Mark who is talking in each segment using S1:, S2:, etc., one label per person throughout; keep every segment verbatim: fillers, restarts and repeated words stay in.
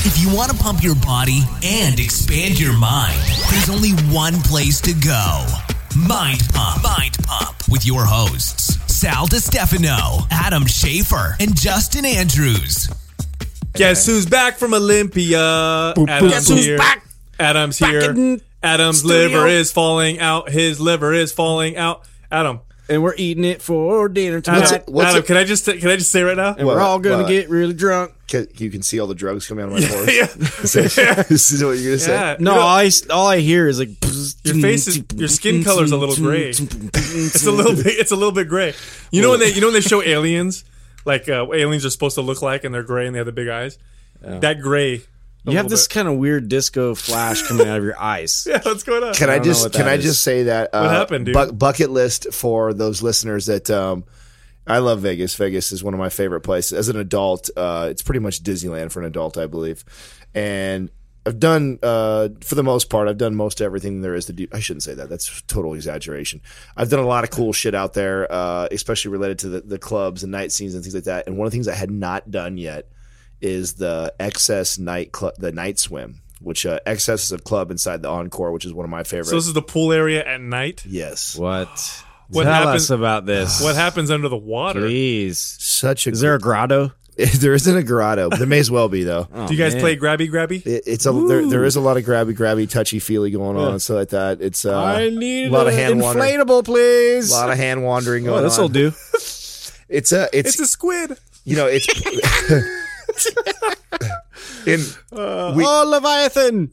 S1: If you want to pump your body and expand your mind, there's only one place to go. Mind Pump. Mind Pump with your hosts, Sal DiStefano, Adam Schafer, and Justin Andrews.
S2: Guess who's back from Olympia?
S3: Boop,
S2: Adam's
S3: Guess who's
S2: here.
S3: back?
S2: Adam's
S3: Back
S2: here.
S3: in
S2: Adam's
S3: studio.
S2: liver is falling out. His liver is falling out. Adam.
S3: And we're eating it for dinner
S2: Adam,
S3: tonight.
S4: What's
S2: Adam
S4: it-
S2: can I just can I just say right now?
S3: And
S4: What?
S3: we're all going to
S4: What?
S3: get really drunk.
S4: You can see all the drugs coming out of my pores.
S2: yeah.
S4: This is what you're gonna say.
S2: Yeah.
S3: No,
S2: You know,
S3: all I, all I hear is like...
S2: your face is your skin color's a little gray. It's a little bit it's a little bit gray. You know when they you know when they show aliens, like uh, what aliens are supposed to look like and they're gray and they have the big eyes? That gray.
S3: You have this kind of weird disco flash coming out of your eyes.
S2: Yeah, what's going on?
S4: Can I,
S3: I don't know
S4: just
S3: what
S4: can
S3: that
S4: I
S3: is.
S4: just say that uh,
S2: What happened, dude?
S4: bu- bucket list for those listeners that um, I love Vegas. Vegas is one of my favorite places. As an adult, uh, it's pretty much Disneyland for an adult, I believe. And I've done, uh, for the most part, I've done most everything there is to do. I shouldn't say that. That's total exaggeration. I've done a lot of cool shit out there, uh, especially related to the, the clubs and night scenes and things like that. And one of the things I had not done yet is the Excess night cl- the night swim, which uh, Excess is a club inside the Encore, which is one of my favorites.
S2: So this is the pool area at night?
S4: Yes,
S3: What?
S2: What
S3: Tell
S2: happens-
S3: us about this.
S2: What happens under the water?
S3: Please.
S4: such a.
S3: Is there a grotto?
S4: there isn't a grotto. There may as well be though.
S3: Oh,
S2: Do you guys
S3: man.
S2: play grabby grabby?
S4: It, it's a there, there is a lot of grabby grabby touchy feely going on and stuff like that. It's uh,
S3: I need
S4: a lot of
S3: an
S4: hand wandering,
S3: inflatable, please.
S4: a lot of hand wandering going
S3: Oh, this will
S4: on.
S3: do.
S4: It's a it's,
S2: It's a squid.
S4: you know it's in we,
S3: oh, Leviathan.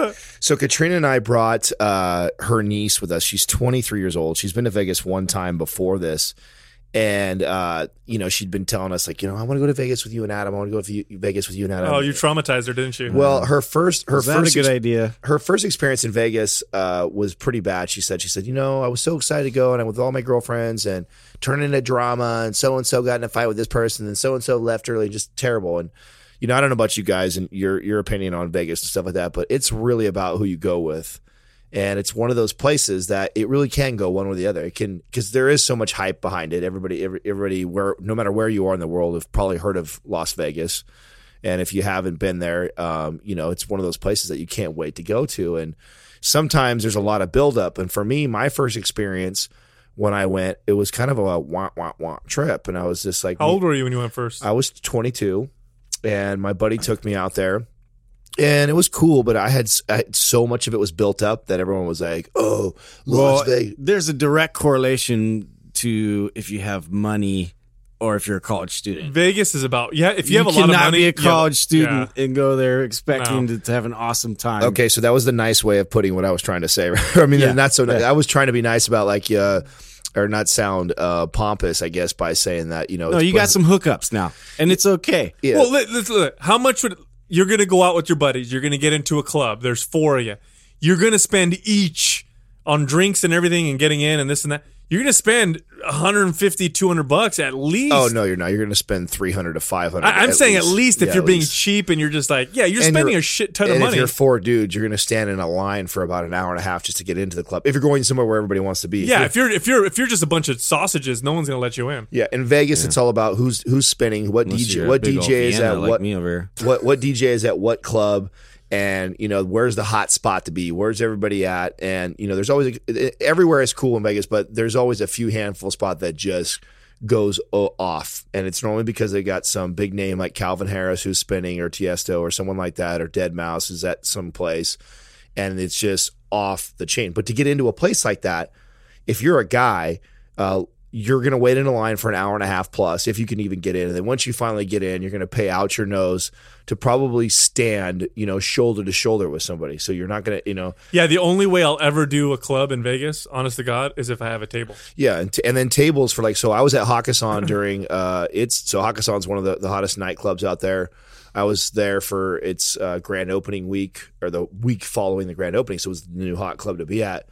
S4: so Katrina and I brought uh, her niece with us. She's twenty-three years old. She's been to Vegas one time before this. And, uh, you know, she'd been telling us, like, you know, I want to go to Vegas with you and Adam. I want to go to you- Vegas with you and Adam.
S2: Oh, you traumatized her, didn't you?
S4: Well, her first, her
S3: Is that
S4: first,
S3: a good
S4: ex-
S3: idea?
S4: her first experience in Vegas uh, was pretty bad. She said, she said, you know, I was so excited to go and I'm with all my girlfriends and turned into drama and so-and-so got in a fight with this person and so-and-so left early, just terrible. And, you know, I don't know about you guys and your, your opinion on Vegas and stuff like that, but it's really about who you go with. And it's one of those places that it really can go one or the other. It can, because there is so much hype behind it. Everybody, every, everybody, where no matter where you are in the world, have probably heard of Las Vegas. And if you haven't been there, um, you know, it's one of those places that you can't wait to go to. And sometimes there's a lot of buildup. And for me, my first experience when I went, it was kind of a wah wah wah trip. And I was just like,
S2: How old were you when you went first?
S4: I was twenty-two, and my buddy took me out there. And it was cool, but I had, I had so much of it was built up that everyone was like, "Oh, Las
S3: Well,
S4: Vegas."
S3: there's a direct correlation to if you have money or if you're a college student.
S2: Vegas is about yeah. If you, have a lot of
S3: cannot
S2: money,
S3: be a
S2: yeah,
S3: college student
S2: yeah.
S3: and go there expecting
S2: No.
S3: to, to have an awesome time.
S4: Okay, so that was the nice way of putting what I was trying to say. I mean,
S3: Yeah.
S4: not so.
S3: Yeah.
S4: I was trying to be nice about like, uh, or not sound uh, pompous, I guess, by saying that. You know,
S3: No,
S4: it's-
S3: you got some hookups now, and it's okay.
S4: Yeah.
S2: Well, let, let's look. How much would you're going to go out with your buddies? You're going to get into a club. There's four of you. You're going to spend each on drinks and everything and getting in and this and that. You're going to spend one fifty, two hundred bucks at least.
S4: Oh no, you're not. You're going to spend three hundred to five hundred.
S2: I, I'm saying at least if
S4: Yeah,
S2: you're
S4: at
S2: being
S4: least.
S2: cheap and you're just like, yeah, you're
S4: And
S2: spending
S4: you're-
S2: a shit ton
S4: and
S2: of
S4: if
S2: money.
S4: you're four dudes, you're going to stand in a line for about an hour and a half just to get into the club. If you're going somewhere where everybody wants to be.
S2: Yeah, if you're if you're if you're just a bunch of sausages, no one's gonna let you in.
S4: Yeah, in Vegas, it's all about who's who's spinning, what
S3: Unless
S4: D J,
S3: you're a
S4: what
S3: big
S4: D
S3: old
S4: J is
S3: Vienna
S4: at
S3: like
S4: what
S3: me over here.
S4: what what D J is at what club, and you know where's the hot spot to be, where's everybody at, and you know there's always a, everywhere is cool in Vegas, but there's always a few handful spot that just goes o- off, and it's normally because they got some big name like Calvin Harris who's spinning, or Tiesto, or someone like that, or Dead Mouse is at some place, and it's just off the chain. But to get into a place like that, if you're a guy, uh, you're going to wait in a line for an hour and a half plus, if you can even get in. And then once you finally get in, you're going to pay out your nose to probably stand, you know, shoulder to shoulder with somebody. So you're not going to, you know,
S2: Yeah, the only way I'll ever do a club in Vegas, honest to God, is if I have a table.
S4: yeah. And, t- and then tables for like, so I was at Hakkasan during, uh, it's, so Hakkasan's one of the, the hottest nightclubs out there. I was there for its uh, grand opening week, or the week following the grand opening. So it was the new hot club to be at. You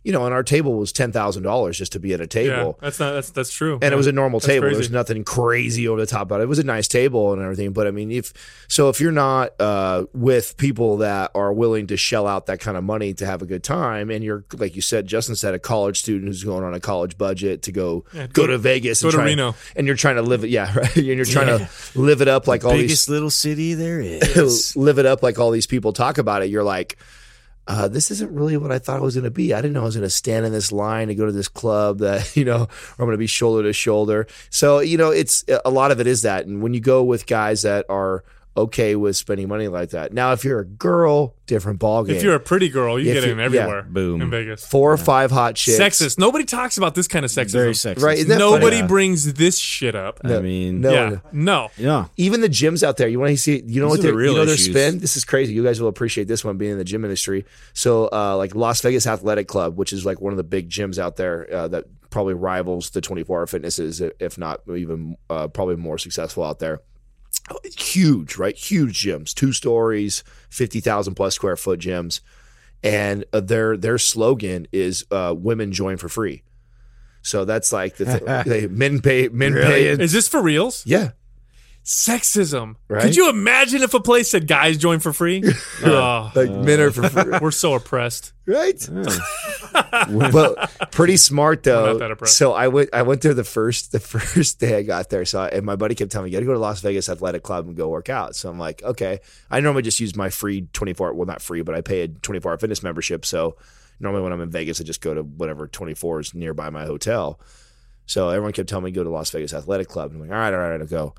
S4: you know, and our table was ten thousand dollars just to be at a table.
S2: Yeah, that's not that's that's true.
S4: And
S2: yeah.
S4: it was a normal
S2: That's
S4: table.
S2: crazy.
S4: There was nothing crazy over the top about it. It was a nice table and everything. But I mean, if so, if you're not uh, with people that are willing to shell out that kind of money to have a good time, and you're like you said, Justin said, a college student who's going on a college budget to go
S2: Yeah,
S4: go,
S2: go-
S4: to Vegas,
S2: go
S4: and
S2: to
S4: try-
S2: Reno.
S4: and you're trying to live it, yeah, right. And you're trying to live it up like all
S3: Biggest
S4: these
S3: little city there is.
S4: live it up like all these people talk about it. You're like. Uh, this isn't really what I thought it was going to be. I didn't know I was going to stand in this line to go to this club that, you know, I'm going to be shoulder to shoulder. So, you know, it's a lot of it is that. And when you go with guys that are okay with spending money like that. Now, if you're a girl, different ballgame.
S2: If you're a pretty girl, you
S4: If
S2: get
S4: you-
S2: in everywhere.
S3: yeah, boom.
S2: In Vegas.
S4: Four or five hot chicks.
S2: Sexist. Nobody talks about this kind of sexism.
S3: Very sexist.
S4: Right, isn't that
S2: Nobody
S3: funny?
S2: brings this shit up.
S3: I mean,
S4: No.
S2: yeah. No.
S3: yeah.
S4: Even the gyms out there, you want to see, you know
S3: These
S4: what
S3: are
S4: they,
S3: the real
S4: you know their
S3: issues.
S4: spin? This is crazy. You guys will appreciate this one being in the gym industry. So, uh, like Las Vegas Athletic Club, which is like one of the big gyms out there uh, that probably rivals the twenty-four hour fitnesses, if not even uh, probably more successful out there. Huge, right? Huge gyms, two stories, fifty thousand plus square foot gyms. And uh, their their slogan is uh, women join for free. So that's like the thing. They, men pay, men pay.
S2: Is this for reals?
S4: Yeah.
S2: Sexism.
S4: Right?
S2: Could you imagine if a place said guys join for free? Oh,
S4: Like men are for free.
S2: we're so oppressed.
S4: Right? But pretty smart
S2: I'm
S4: though.
S2: not that impressed.
S4: So I went I went there the first the first day I got there. So I, and my buddy kept telling me, you gotta go to Las Vegas Athletic Club and go work out. So I'm like, okay. I normally just use my free twenty-four well not free, but I pay a twenty-four hour fitness membership. So normally when I'm in Vegas I just go to whatever twenty-four is nearby my hotel. So everyone kept telling me go to Las Vegas Athletic Club. And I'm like, all right, all right, I'll go.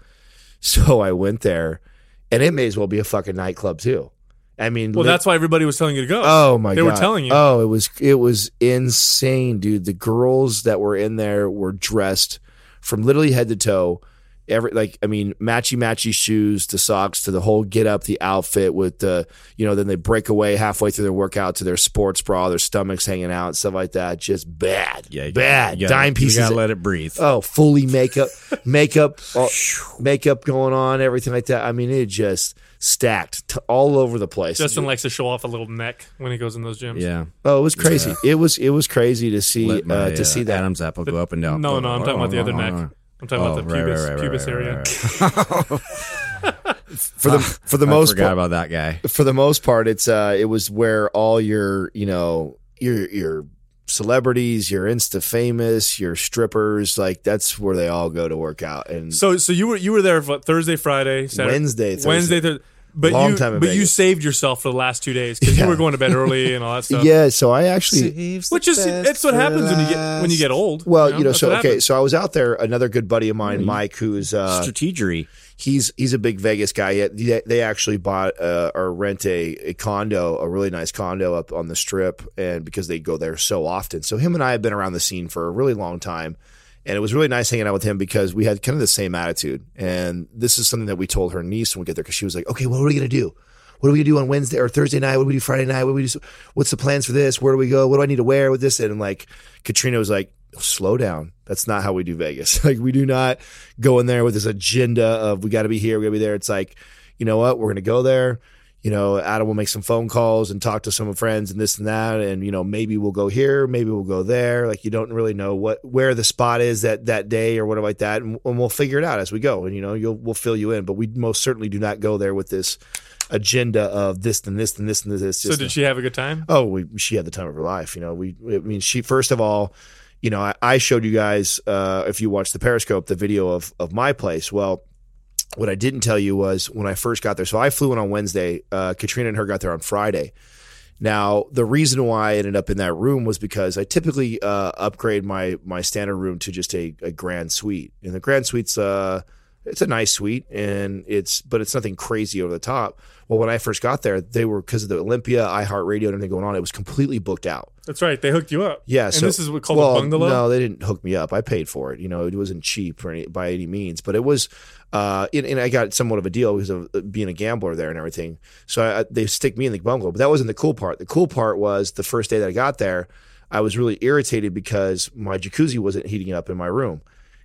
S4: So I went there and it may as well be a fucking nightclub too. I mean,
S2: Well,
S4: lit-
S2: that's why everybody was telling you to go.
S4: Oh my
S2: They
S4: god!
S2: were telling you.
S4: Oh, it was it was insane, dude. The girls that were in there were dressed from literally head to toe. Every like, I mean, matchy matchy shoes to socks to the whole get up, the outfit with the, you know, then they break away halfway through their workout to their sports bra, their stomachs hanging out, stuff like that. Just bad,
S3: Yeah, you-
S4: bad.
S3: you gotta-
S4: Dime pieces.
S3: You gotta let it breathe.
S4: Oh, fully makeup, makeup, all, makeup going on, everything like that. I mean, it just stacked t- all over the place.
S2: Justin likes to show off a little neck when he goes in those gyms.
S3: Yeah.
S4: Oh, it was crazy. It was it was crazy to see
S3: Let my,
S4: uh, to see that.
S3: Adam's apple go up and down.
S2: No, no, I'm talking about the other neck. I'm talking
S3: Oh,
S2: about the
S3: right,
S2: pubis,
S3: right, right,
S2: pubis
S3: right,
S2: area.
S3: right, right.
S4: for the for the
S3: I
S4: most
S3: forgot
S4: part,
S3: about that guy.
S4: for the most part, it's uh, it was where all your you know your your celebrities, your Insta famous, your strippers, like that's where they all go to work out. And
S2: So, so you were you were there for Thursday, Friday, Saturday,
S4: Wednesday, Thursday.
S2: Wednesday, Thursday. But
S4: Long
S2: you,
S4: time in
S2: but you
S4: Vegas.
S2: saved yourself for the last two days because
S4: Yeah.
S2: you were going to bed early and all that stuff.
S4: yeah, so I actually.
S2: Which is it's what happens when you get when you get old.
S4: Well, you know,
S2: That's
S4: so
S2: what
S4: okay,
S2: happens.
S4: so I was out there. Another good buddy of mine, Mike, who's uh,
S3: Strategery.
S4: he's he's a big Vegas guy. They, they actually bought uh, or rent a, a condo, a really nice condo up on the Strip, and because they go there so often. So him and I have been around the scene for a really long time, and it was really nice hanging out with him because we had kind of the same attitude. And this is something that we told her niece when we get there because she was like, "Okay, what are we gonna do? What do we do on Wednesday or Thursday night? What do we do Friday night? What do we do? What's the plans for this? Where do we go? What do I need to wear with this?" And like Katrina was like, slow down. That's not how we do Vegas. Like we do not go in there with this agenda of we got to be here, we got to be there. It's like, you know what? We're going to go there. You know, Adam will make some phone calls and talk to some friends and this and that. And, you know, maybe we'll go here, maybe we'll go there. Like you don't really know what, where the spot is that, that day or whatever like that. And, and we'll figure it out as we go. And, you know, you'll, we'll fill you in, but we most certainly do not go there with this agenda of this and this and this and this.
S2: So did she have a good time?
S4: Oh, we, she had the time of her life. You know, we, I mean, she, first of all, you know, I, I showed you guys, uh, if you watched the Periscope, the video of, of my place. Well, what I didn't tell you was when I first got there. So I flew in on Wednesday. Uh, Katrina and her got there on Friday. Now, the reason why I ended up in that room was because I typically uh, upgrade my my standard room to just a, a grand suite. And the grand suite's uh, it's a nice suite, and it's but it's nothing crazy over the top. Well, when I first got there, they were because of the Olympia, iHeartRadio, and everything going on. It was completely booked out.
S2: That's right. They hooked you up.
S4: Yeah,
S2: And
S4: so
S2: this is what called
S4: well,
S2: a bungalow.
S4: No, they didn't hook me up. I paid for it. You know, it wasn't cheap or any, by any means, but it was. Uh, and, and I got somewhat of a deal because of being a gambler there and everything. So I, they stick me in the bungalow, but that wasn't the cool part. The cool part was the first day that I got there, I was really irritated because my jacuzzi wasn't heating up in my room.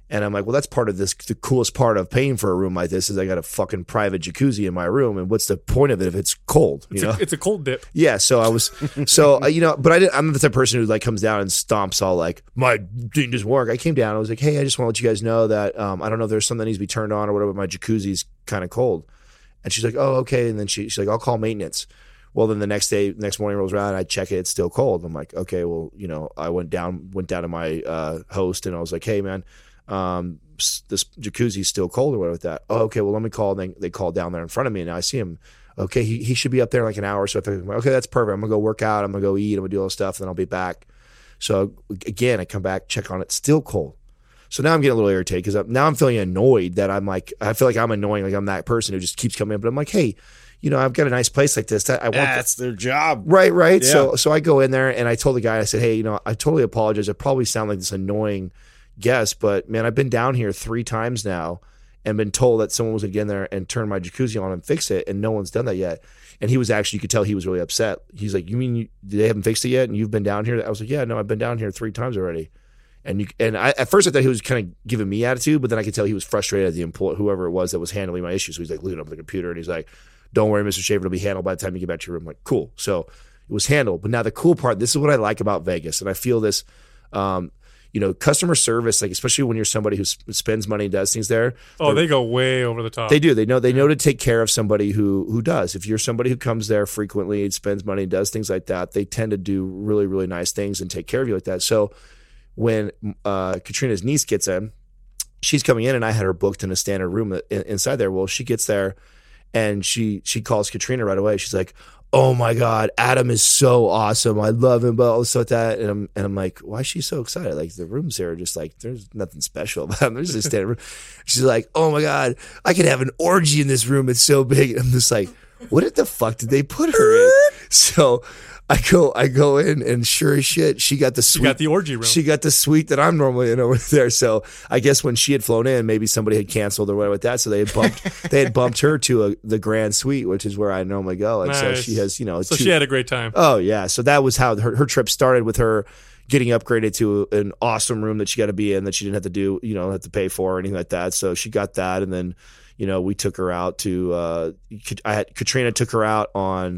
S4: And I'm like, well, that's part of this. The coolest part of paying for a room like this is I got a fucking private jacuzzi in my room. And what's the point of it if it's cold? You
S2: It's,
S4: know,
S2: a, it's a cold dip.
S4: yeah. So I was, so uh, you know, but I didn't, I'm not the type of person who like comes down and stomps all like my thing doesn't work. I came down. I was like, hey, I just want to let you guys know that um, I don't know if there's something that needs to be turned on or whatever. But my jacuzzi's kind of cold. And she's like, oh, okay. And then she, she's like, I'll call maintenance. Well, then the next day, next morning rolls around, and I check it, it's still cold. I'm like, okay, well, you know, I went down, went down to my uh, host, and I was like, hey, man, um, this jacuzzi's still cold or whatever with that. Oh, okay, well, let me call. And they, they called down there in front of me, and now I see him. Okay, he, he should be up there in like an hour. So I think, okay, that's perfect. I'm gonna go work out. I'm gonna go eat. I'm gonna do all this stuff, and then I'll be back. So again, I come back, check on it, still cold. So now I'm getting a little irritated because now I'm feeling annoyed that I'm like, I feel like I'm annoying, like I'm that person who just keeps coming in. But I'm like, hey, you know, I've got a nice place like this. That I want.
S3: That's their job.
S4: Right, right.
S3: Yeah.
S4: So so I go in there and I told the guy, I said, hey, you know, I totally apologize. I probably sound like this annoying guest, but man, I've been down here three times now and been told that someone was going to get in there and turn my jacuzzi on and fix it, and no one's done that yet. And he was actually, you could tell he was really upset. He's like, you mean you, they haven't fixed it yet and you've been down here? I was like, yeah, no, I've been down here three times already. And you, and I, at first I thought he was kind of giving me attitude, but then I could tell he was frustrated at the employee, whoever it was that was handling my issue. So he's like looking up at the computer and he's like, don't worry, Mister Schaefer, it'll be handled by the time you get back to your room. I'm like, cool. So it was handled. But now the cool part, this is what I like about Vegas. And I feel this, um, you know, customer service, like especially when you're somebody who sp- spends money and does things there.
S2: Oh, they go way over the top.
S4: They do. They know. They know to take care of somebody who who does. If you're somebody who comes there frequently, spends money, does things like that, they tend to do really, really nice things and take care of you like that. So when uh, Katrina's niece gets in, she's coming in, and I had her booked in a standard room in, inside there. Well, she gets there, and she she calls Katrina right away. She's like, oh my God, Adam is so awesome. I love him, but all this like that. And I'm, and I'm like, why is she so excited? Like the rooms here are just like, there's nothing special about them. There's just a standard room. She's like, oh my God, I could have an orgy in this room. It's so big. And I'm just like, what the fuck did they put her in? So I go, I go in, and sure as shit, she got the suite.
S2: She got the orgy room.
S4: She got the suite that I'm normally in over there. So I guess when she had flown in, maybe somebody had canceled or whatever with that. So they had bumped, they had bumped her to a, the grand suite, which is where I normally go. And so
S2: Nice.
S4: she has, you know,
S2: So
S4: two-
S2: she had a great time.
S4: Oh yeah, so that was how her, her trip started, with her getting upgraded to an awesome room that she got to be in, that she didn't have to do, you know, have to pay for or anything like that. So she got that, and then, you know, we took her out to. Uh, I had Katrina took her out on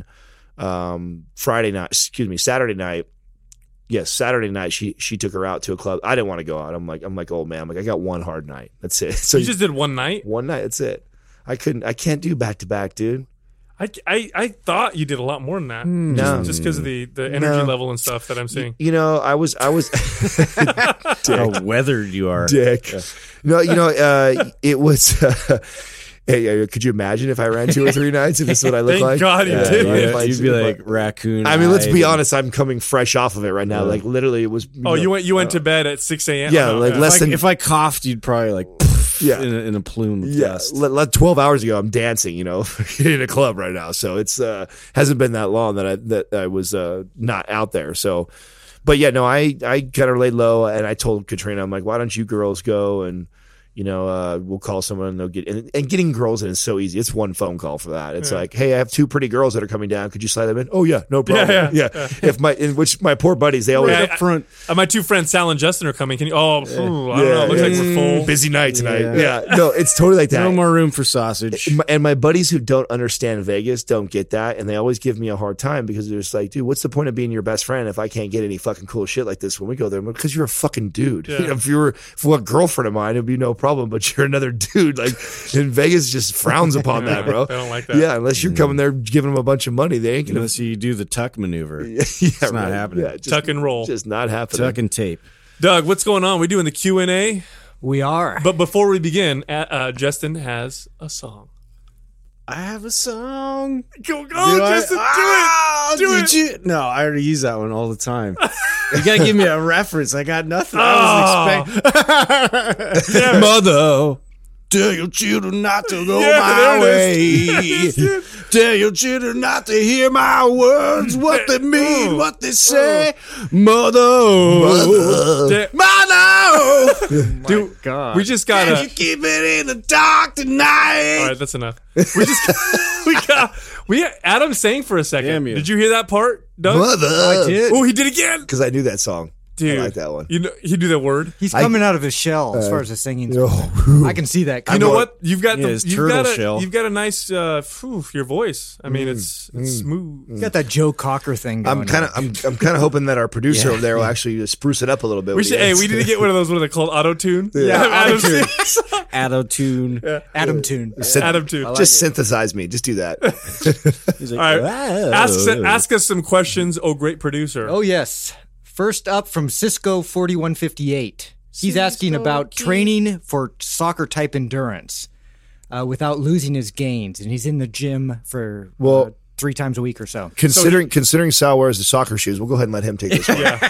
S4: um, Friday night. Excuse me, Saturday night. Yes, Saturday night. She she took her out to a club. I didn't want to go out. I'm like I'm like, oh man, I'm like I got one hard night. That's it. So
S2: You just did one night?
S4: one night. That's it. I couldn't. I can't do back to back, dude.
S2: I, I, I thought you did a lot more than that.
S4: No.
S2: Just because of the, the energy
S4: No.
S2: level and stuff that I'm seeing.
S4: You know, I was I was.
S3: How weathered you are.
S4: Dick. No, you know, uh, it was. Uh, hey, uh, could you imagine if I ran two or three nights? If this is what I look
S2: Thank
S4: like?
S2: God you
S3: Yeah,
S2: did.
S3: yeah,
S4: If I-
S3: you'd be
S4: if I-
S3: like raccoon.
S4: I mean, let's be
S3: eyed.
S4: honest. I'm coming fresh off of it right now. Like literally, it was.
S2: Oh, you went you went to bed at six a.m.?
S4: Yeah,
S2: Oh,
S4: like
S2: yeah.
S4: less
S3: Like,
S4: than
S3: if I coughed, you'd probably like
S4: Yeah.
S3: in, a, in a plume of
S4: Yeah,
S3: dust.
S4: le- le- twelve hours ago, I'm dancing, you know, in a club right now. So it's uh, hasn't been that long that I that I was uh, not out there. So, but yeah, no, I I kind of laid low, and I told Katrina, I'm like, why don't you girls go and, you know, uh, we'll call someone and they'll get and, and getting girls in is so easy. It's one phone call for that. It's
S2: Yeah.
S4: like, hey, I have two pretty girls that are coming down. Could you slide them in? Oh yeah, no problem.
S2: Yeah,
S4: Yeah,
S2: yeah,
S4: If my in which my poor buddies, they always
S2: Yeah,
S3: Up front.
S2: Uh, my two friends Sal and Justin are coming. Can you? Oh, phew, I don't
S4: Yeah,
S2: know. It looks
S4: yeah.
S2: like we're full.
S4: busy night tonight.
S3: Yeah.
S4: Yeah, no, it's totally like that.
S3: No more room for sausage.
S4: My- and my buddies who don't understand Vegas don't get that, and they always give me a hard time because they're just like, dude, what's the point of being your best friend if I can't get any fucking cool shit like this when we go there? Because you're a fucking dude.
S2: Yeah.
S4: You know, if you were if you were a girlfriend of mine, it'd be no problem, but you're another dude. Like, in Vegas just frowns upon that, bro.
S2: They don't like that.
S4: Yeah, unless you're coming there giving them a bunch of money, they ain't gonna.
S3: Unless you do the tuck maneuver.
S4: yeah,
S3: It's not happening.
S4: Yeah, just,
S2: Tuck and roll.
S4: Just not happening.
S3: Tuck and tape.
S2: Doug, what's going on? We doing the Q and A.
S5: We are.
S2: But before we begin, uh, uh, Justin has a song.
S3: I have a song.
S2: Go, go,
S3: Do I-
S2: Justin,
S3: Ah,
S2: do it. Do
S3: did
S2: it.
S3: you? No, I already use that one all the time. You gotta give me a reference. I got nothing.
S2: Oh.
S3: I was expecting. Mother, tell your children not to go
S2: Yeah,
S3: my
S2: there
S3: way.
S2: it is.
S3: Tell your children not to hear my words, what they mean,
S2: Oh.
S3: what they say. Mother,
S2: Da-
S3: mother,
S2: Dude,
S5: God.
S2: we just got
S3: can you
S2: a.
S3: keep it in the dark tonight?
S2: All right, that's enough. We just we got we got Adam sang for a second.
S3: Damn you.
S2: Did you hear that part, Doug?
S4: Mother.
S3: I did.
S2: Oh, he did again.
S4: Because I knew that song.
S2: Dude,
S4: I like that one.
S2: You know, he do that word.
S5: He's coming out of his shell as far as his singing. I can see that.
S2: You know what? You've got
S3: Yeah,
S2: the,
S3: his
S2: you've
S3: turtle
S2: got a,
S3: shell.
S2: you've got a nice uh, phew, your voice. I mean, it's it's smooth.
S5: You got that Joe Cocker thing going.
S4: I'm kind of
S5: on.
S4: I'm I'm kind of hoping that our producer over there will actually spruce it up a little bit.
S2: We
S4: when
S2: should.
S4: he
S2: Hey,
S4: gets-
S2: we need to get one of those. What are they called? Auto tune.
S4: Yeah,
S2: Adam
S3: auto-tune.
S2: Tune.
S3: Auto-tune.
S5: Adam Tune.
S4: Syn-
S2: Adam tune.
S4: Just synthesize me. Just do that.
S3: He's like,
S2: All right.
S3: "Wow."
S2: Ask ask us some questions. Oh, great producer.
S5: Oh yes. First up from Cisco forty-one fifty-eight. He's asking about training for soccer type endurance uh, without losing his gains, and he's in the gym for
S4: Well-
S5: uh, three times a week or so.
S4: Considering considering Sal wears the soccer shoes, we'll go ahead and let him take this one.
S2: Yeah.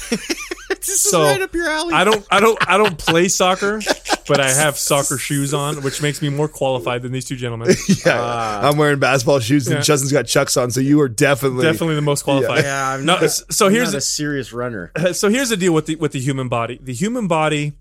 S3: This is
S2: So
S3: right up your alley.
S2: I don't I don't I don't play soccer, but I have soccer shoes on, which makes me more qualified than these two gentlemen.
S4: Yeah, I'm wearing basketball shoes, and
S2: Yeah.
S4: Justin's got Chucks on, so you are definitely
S2: Definitely the most qualified.
S3: Yeah, I'm
S2: No,
S3: not,
S2: s- so
S3: I'm
S2: here's
S3: not
S2: the-
S3: a serious runner.
S2: so here's the deal with the with the human body. The human body,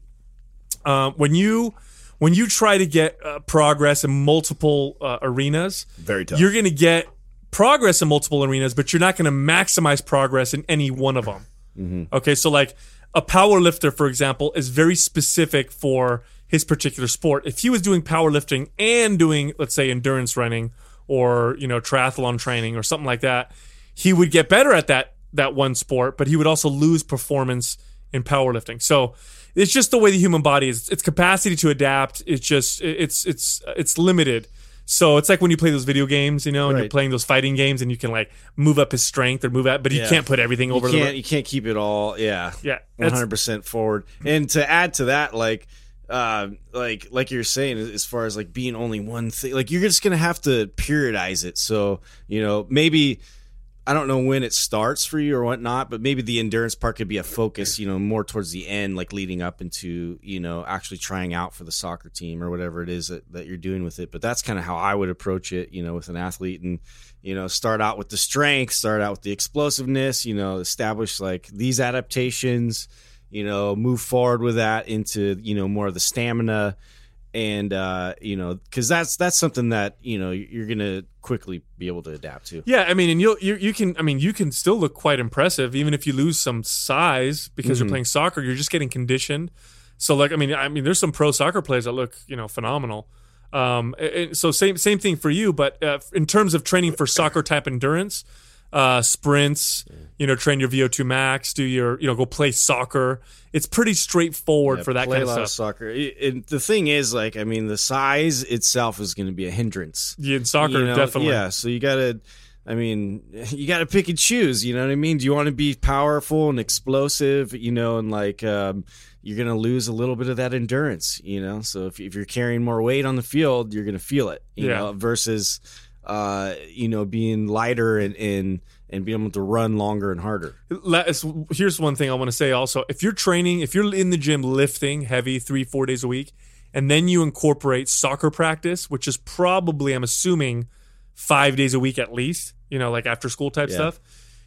S2: um, when you when you try to get uh, progress in multiple uh, arenas,
S4: Very tough.
S2: you're going to get progress in multiple arenas, but you're not going to maximize progress in any one of them. Okay, so like a power lifter, for example, is very specific for his particular sport. If he was doing powerlifting and doing, let's say, endurance running or you know triathlon training or something like that, he would get better at that that one sport, but he would also lose performance in powerlifting. So it's just the way the human body is. Its capacity to adapt. It's just it's it's it's limited. So it's like when you play those video games, you know, and you're
S3: Right.
S2: playing those fighting games, and you can like move up his strength or move out, but you
S3: Yeah.
S2: can't put everything over
S3: You
S2: the
S3: can't, you can't keep it all. Yeah.
S2: Yeah,
S3: one
S2: that's-
S3: hundred percent forward. And to add to that, like, uh, like, like you're saying, as far as like being only one thing, like you're just gonna have to periodize it. So you know, maybe I don't know when it starts for you or whatnot, but maybe the endurance part could be a focus, you know, more towards the end, like leading up into, you know, actually trying out for the soccer team or whatever it is that, that you're doing with it. But that's kind of how I would approach it, you know, with an athlete, and, you know, start out with the strength, start out with the explosiveness, you know, establish like these adaptations, you know, move forward with that into, you know, more of the stamina. And, uh, you know, because that's that's something that, you know, you're going to quickly be able to adapt to.
S2: Yeah, I mean, and you'll, you you can, I mean, you can still look quite impressive even if you lose some size because
S3: Mm-hmm.
S2: you're playing soccer. You're just getting conditioned. So, like, I mean, I mean, there's some pro soccer players that look, you know, phenomenal. Um, and so same same thing for you, but uh, in terms of training for soccer type endurance, uh, sprints, you know, train your V O two max, do your, you know, go play soccer. It's pretty straightforward
S3: Yeah,
S2: for that
S3: play
S2: kind
S3: a
S2: of
S3: lot
S2: stuff.
S3: soccer. It, it, the thing is, like, I mean, the size itself is going to be a hindrance.
S2: Yeah, in soccer,
S3: You know?
S2: definitely.
S3: Yeah, so you got to, I mean, you got to pick and choose. You know what I mean? Do you want to be powerful and explosive? You know, and like um, you're going to lose a little bit of that endurance. You know, so if, if you're carrying more weight on the field, you're going to feel it. You
S2: Yeah.
S3: know, versus uh, you know, being lighter and and and being able to run longer and harder.
S2: Let's- Here's one thing I want to say also. If you're training, if you're in the gym lifting heavy three, four days a week, and then you incorporate soccer practice, which is probably, I'm assuming, five days a week at least, you know, like after school type
S3: Yeah.
S2: stuff,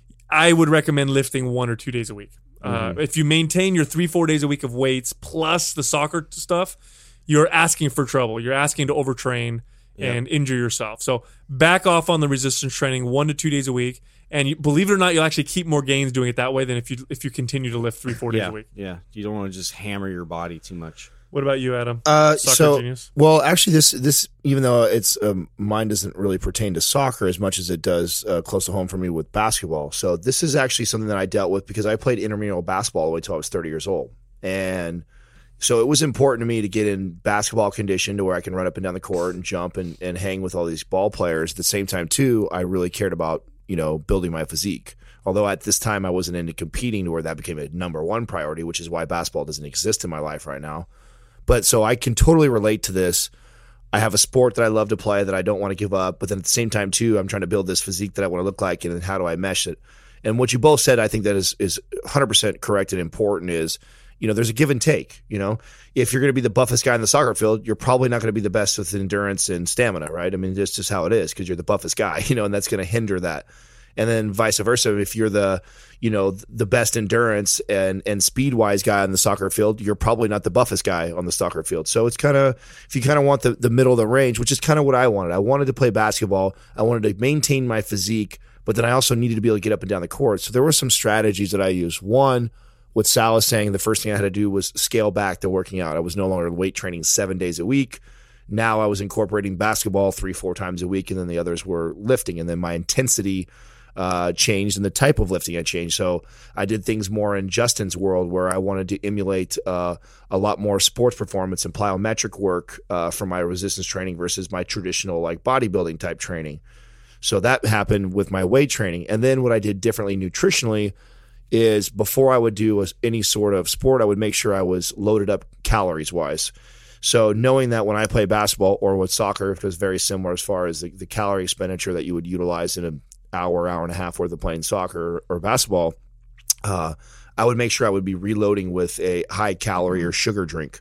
S2: I would recommend lifting one or two days a week. Uh, if you maintain your three, four days a week of weights plus the soccer stuff, you're asking for trouble. You're asking to overtrain and injure yourself. So back off on the resistance training one to two days a week. And you, believe it or not, you'll actually keep more gains doing it that way than if you if you continue to lift three, four days
S3: Yeah,
S2: a week.
S3: yeah. You don't want to just hammer your body too much.
S2: What about you, Adam?
S4: Uh,
S2: Soccer
S4: so,
S2: genius.
S4: well, actually, this this even though it's um, mine doesn't really pertain to soccer as much as it does uh, close to home for me with basketball. So this is actually something that I dealt with because I played intramural basketball all the way till I was thirty years old, and so it was important to me to get in basketball condition to where I can run up and down the court and jump and, and hang with all these ball players. At the same time, too, I really cared about you know building my physique. Although at this time I wasn't into competing to where that became a number one priority, which is why basketball doesn't exist in my life right now. But so I can totally relate to this. I have a sport that I love to play that I don't want to give up, but then at the same time too, I'm trying to build this physique that I want to look like, and then how do I mesh it? And what you both said, I think that is is one hundred percent correct and important is, you know, there's a give and take. You know, if you're going to be the buffest guy in the soccer field, you're probably not going to be the best with endurance and stamina, right? I mean, that's just how it is because you're the buffest guy, you know, and that's going to hinder that. And then vice versa, if you're the, you know, the best endurance and and speed wise guy on the soccer field, you're probably not the buffest guy on the soccer field. So it's kind of, if you kind of want the, the middle of the range, which is kind of what I wanted. I wanted to play basketball. I wanted to maintain my physique, but then I also needed to be able to get up and down the court. So there were some strategies that I used. One what Sal is saying, the first thing I had to do was scale back to working out. I was no longer weight training seven days a week. Now I was incorporating basketball three, four times a week, and then the others were lifting. And then my intensity uh, changed and the type of lifting I changed. So I did things more in Justin's world where I wanted to emulate uh, a lot more sports performance and plyometric work uh, for my resistance training versus my traditional like bodybuilding type training. So that happened with my weight training. And then what I did differently nutritionally is before I would do a, any sort of sport, I would make sure I was loaded up calories wise. So knowing that when I play basketball or with soccer, it was very similar as far as the, the calorie expenditure that you would utilize in an hour, hour and a half worth of playing soccer or, or basketball, uh, I would make sure I would be reloading with a high calorie or sugar drink.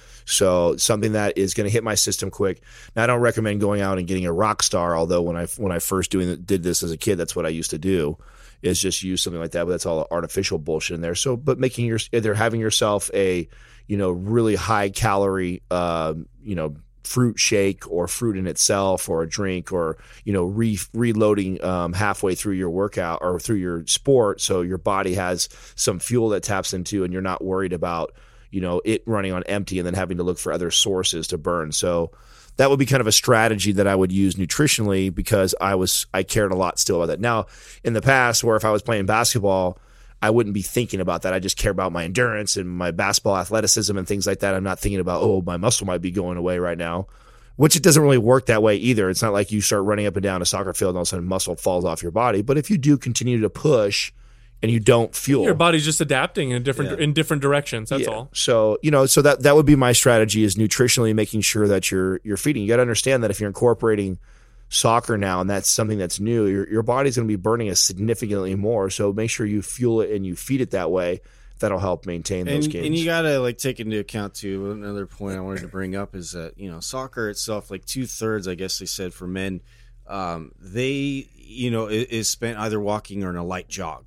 S4: So something that is going to hit my system quick. Now, I don't recommend going out and getting a Rock Star, although when I when I first doing did this as a kid, that's what I used to do, is just use something like that. But that's all artificial bullshit in there. So, but making your either having yourself a you know really high calorie uh, you know fruit shake or fruit in itself or a drink, or you know re- reloading um, halfway through your workout or through your sport, so your body has some fuel that taps into, and you're not worried about you know, it running on empty and then having to look for other sources to burn. So that would be kind of a strategy that I would use nutritionally, because I was, I cared a lot still about that. Now, in the past, where if I was playing basketball, I wouldn't be thinking about that. I just care about my endurance and my basketball athleticism and things like that. I'm not thinking about, oh, my muscle might be going away right now, which it doesn't really work that way either. It's not like you start running up and down a soccer field and all of a sudden muscle falls off your body. But if you do continue to push and you don't fuel,
S2: your body's just adapting in different
S4: Yeah.
S2: in different directions. That's
S4: Yeah.
S2: all.
S4: So, you know, so that that would be my strategy, is nutritionally making sure that you're you're feeding. You got to understand that if you're incorporating soccer now and that's something that's new, your your body's going to be burning it significantly more. So make sure you fuel it and you feed it that way. That'll help maintain those
S3: and,
S4: gains.
S3: and you gotta like take into account too. Another point I wanted to bring up is that you know soccer itself, like two thirds, I guess they said for men, um, they you know is, is spent either walking or in a light jog.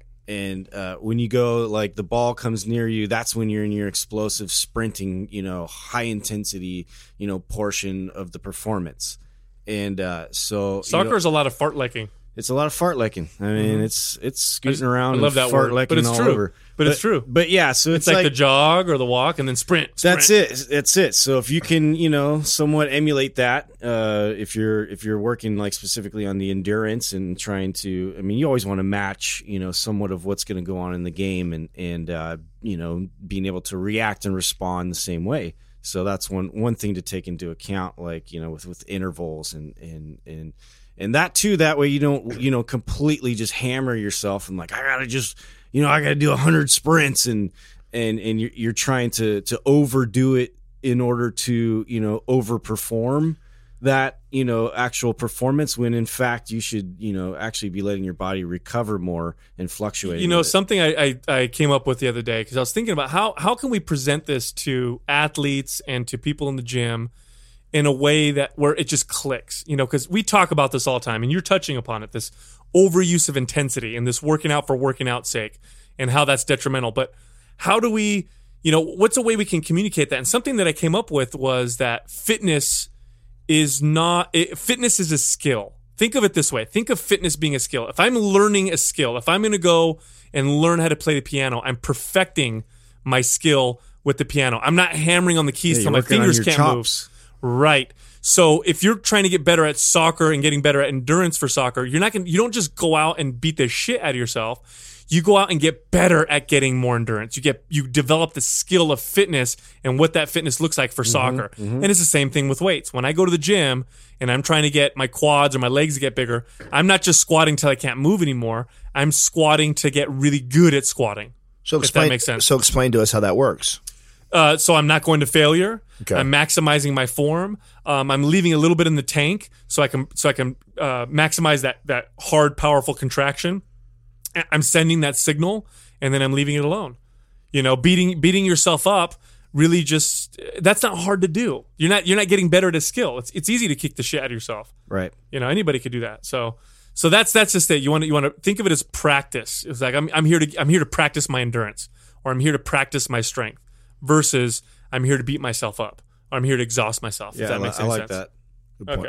S3: And uh, when you go, like the ball comes near you, that's when you're in your explosive sprinting, you know, high intensity, you know, portion of the performance. And uh, so
S2: Soccer
S3: you know,
S2: is a lot of fart licking.
S3: it's a lot of fart licking. I mean,
S2: Mm-hmm.
S3: it's it's scooting
S2: I-
S3: around
S2: I love
S3: and
S2: that
S3: fart
S2: word,
S3: licking
S2: but it's
S3: all
S2: true.
S3: over.
S2: But it's true.
S3: But yeah, so
S2: It's,
S3: it's,
S2: like, the jog or the walk and then sprint. sprint.
S3: that's it. That's it. So if you can, you know, somewhat emulate that, uh, if you're if you're working like specifically on the endurance and trying to, I mean, you always want to match, you know, somewhat of what's going to go on in the game, and and uh, you know, being able to react and respond the same way. So that's one one thing to take into account, like you know, with with intervals and and and. And that too, that way you don't, you know, completely just hammer yourself and like, I gotta just, you know, I gotta do a hundred sprints and, and, and you're, you're trying to, to overdo it in order to, you know, overperform that, you know, actual performance, when in fact you should, you know, actually be letting your body recover more and fluctuate.
S2: You know, something I, I, I came up with the other day, because I was thinking about how, how can we present this to athletes and to people in the gym in a way that where it just clicks, you know, because we talk about this all the time and you're touching upon it, this overuse of intensity and this working out for working out's sake and how that's detrimental. But how do we, you know, what's a way we can communicate that? And something that I came up with was that fitness is not, it, fitness is a skill. Think of it this way. Think of fitness being a skill. If I'm learning a skill, if I'm going to go and learn how to play the piano, I'm perfecting my skill with the piano. I'm not hammering on the keys
S3: Yeah,
S2: till
S3: you're
S2: my
S3: working on
S2: fingers
S3: your
S2: can't
S3: chops.
S2: move. Right. So if you're trying to get better at soccer and getting better at endurance for soccer, you're not going you don't just go out and beat the shit out of yourself. You go out and get better at getting more endurance. You get you develop the skill of fitness and what that fitness looks like for soccer. And it's the same thing with weights. When I go to the gym and I'm trying to get my quads or my legs to get bigger, I'm not just squatting till I can't move anymore. I'm squatting to get really good at squatting.
S4: so
S2: if
S4: explain,
S2: that makes sense.
S4: So explain to us how that works.
S2: Uh, so I'm not going to failure.
S4: Okay.
S2: I'm maximizing my form. Um, I'm leaving a little bit in the tank so I can so I can uh, maximize that that hard, powerful contraction. I'm sending that signal, and then I'm leaving it alone. You know, beating beating yourself up really just that's not hard to do. You're not you're not getting better at a skill. It's it's easy to kick the shit out of yourself.
S3: Right.
S2: You know, anybody could do that. So so that's that's just it. You want to you want to think of it as practice. It's like I'm I'm here to I'm here to practice my endurance, or I'm here to practice my strength, versus I'm here to beat myself up, or I'm here to exhaust myself.
S3: Yeah,
S2: if that
S3: I, li-
S2: makes
S3: I
S2: any
S3: like
S2: sense.
S3: that. Good point.
S2: Okay.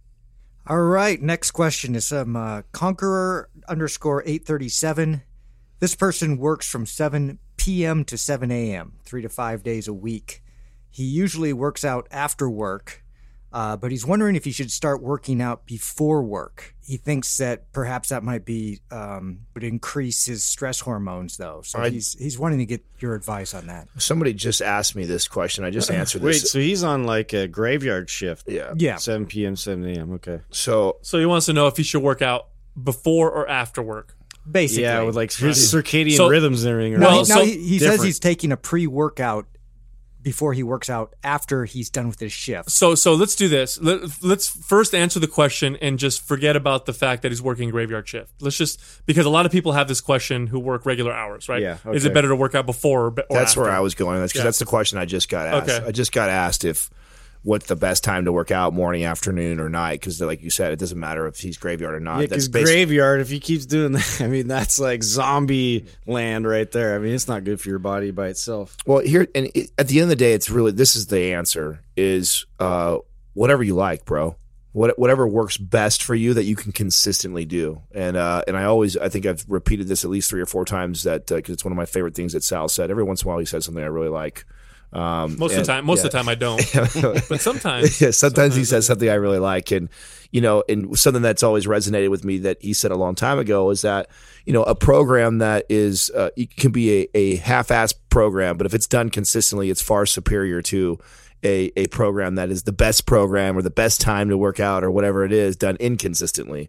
S5: All right, next question is um, uh, Conqueror underscore eight thirty-seven. This person works from seven p.m. to seven a.m., three to five days a week. He usually works out after work, uh, but he's wondering if he should start working out before work. He thinks that perhaps that might be um, would increase his stress hormones, though. So
S4: I-
S5: he's he's wanting to get your advice on that.
S4: Somebody just asked me this question. I just answered
S3: Wait,
S4: this.
S3: so he's on like a graveyard shift.
S4: yeah.
S5: Yeah.
S3: seven p.m., seven a.m. Okay.
S4: So
S2: So he wants to know if he should work out before or after work.
S5: Basically.
S3: Yeah, with like his circadian
S2: So-
S3: rhythms and everything.
S5: No,
S2: Well,
S5: he, no,
S2: so-
S5: he, he says
S3: different.
S5: he's taking a pre-workout before he works out after he's done with his shift.
S2: So so let's do this. Let, let's first answer the question and just forget about the fact that he's working graveyard shift. Let's just because a lot of people have this question who work regular hours, right?
S3: Yeah,
S2: Is it
S3: okay.
S2: better to work out before or, be- or
S4: that's
S2: after?
S4: where I was going. That's because
S2: Yeah.
S4: that's the question I just got asked.
S2: Okay.
S4: I just got asked if what's the best time to work out, morning, afternoon, or night? Because like you said, it doesn't matter if he's graveyard or not.
S3: Yeah,
S4: that's
S3: because
S4: basi-
S3: graveyard, if he keeps doing that, I mean, that's like zombie land right there. I mean, it's not good for your body by itself.
S4: Well, here and it, at the end of the day, it's really this is the answer: is uh, whatever you like, bro. What, whatever works best for you that you can consistently do. And uh, and I always, I think I've repeated this at least three or four times that because it's one of my favorite things that Sal said. Every once in a while, he says something I really like. Um,
S2: Most of
S4: and-
S2: the time, most
S4: yeah.
S2: of the time I don't, but sometimes.
S4: Yeah, sometimes he
S2: Sometimes
S4: says something I really like, and you know, and something that's always resonated with me that he said a long time ago is that you know a program that is uh, it can be a, a half-ass program, but if it's done consistently, it's far superior to a a program that is the best program or the best time to work out or whatever it is done inconsistently.